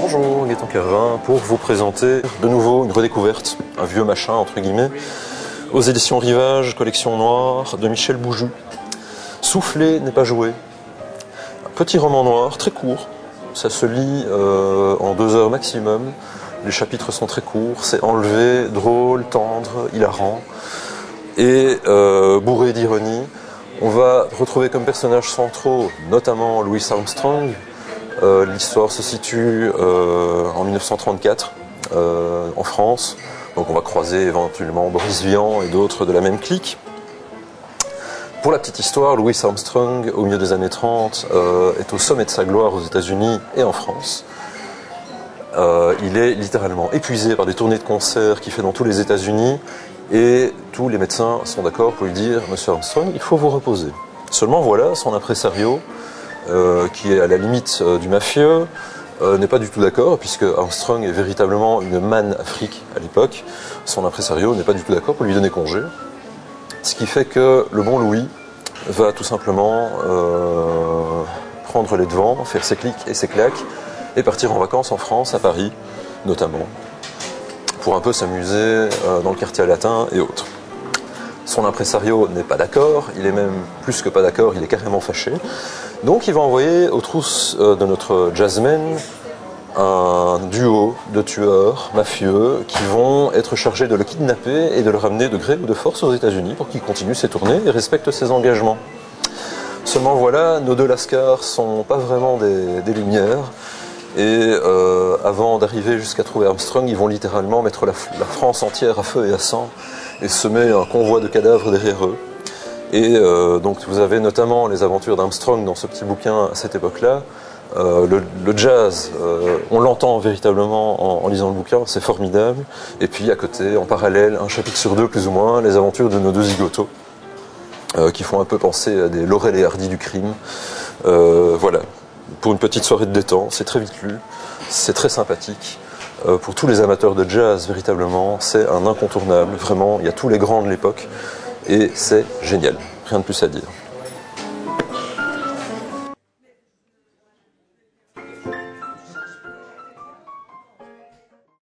Bonjour, Gaëtan Kervin, pour vous présenter de nouveau une redécouverte, un vieux machin entre guillemets, aux éditions Rivage, collection noire de Michel Boujou. Souffler n'est pas joué. Un petit roman noir, très court, ça se lit en 2 heures maximum. Les chapitres sont très courts, c'est enlevé, drôle, tendre, hilarant et bourré d'ironie. On va retrouver comme personnages centraux notamment Louis Armstrong. L'histoire se situe en 1934 en France, donc on va croiser éventuellement Boris Vian et d'autres de la même clique. Pour la petite histoire, Louis Armstrong, au milieu des années 30, est au sommet de sa gloire aux États-Unis et en France. Il est littéralement épuisé par des tournées de concerts qu'il fait dans tous les États-Unis et tous les médecins sont d'accord pour lui dire « Monsieur Armstrong, il faut vous reposer ». Seulement voilà, son impresario, qui est à la limite du mafieux, n'est pas du tout d'accord, puisque Armstrong est véritablement une manne Afrique à l'époque. Son impresario n'est pas du tout d'accord pour lui donner congé. Ce qui fait que le bon Louis va tout simplement prendre les devants, faire ses clics et ses claques, et partir en vacances en France, à Paris notamment, pour un peu s'amuser dans le quartier latin et autres. Son impresario n'est pas d'accord, il est même plus que pas d'accord, il est carrément fâché. Donc il va envoyer aux trousses de notre jazzman un duo de tueurs mafieux qui vont être chargés de le kidnapper et de le ramener de gré ou de force aux États-Unis pour qu'il continue ses tournées et respecte ses engagements. Seulement voilà, nos 2 lascars sont pas vraiment des lumières et avant d'arriver jusqu'à trouver Armstrong, ils vont littéralement mettre la France entière à feu et à sang et semer un convoi de cadavres derrière eux. Et donc vous avez notamment les aventures d'Armstrong dans ce petit bouquin à cette époque-là. Le jazz, on l'entend véritablement en lisant le bouquin, c'est formidable. Et puis à côté, en parallèle, un chapitre sur 2 plus ou moins, les aventures de nos 2 zigotos, qui font un peu penser à des Laurel et Hardy du crime. Voilà, pour une petite soirée de détente, c'est très vite lu, c'est très sympathique. Pour tous les amateurs de jazz, véritablement, c'est un incontournable. Vraiment, il y a tous les grands de l'époque. Et c'est génial, rien de plus à dire.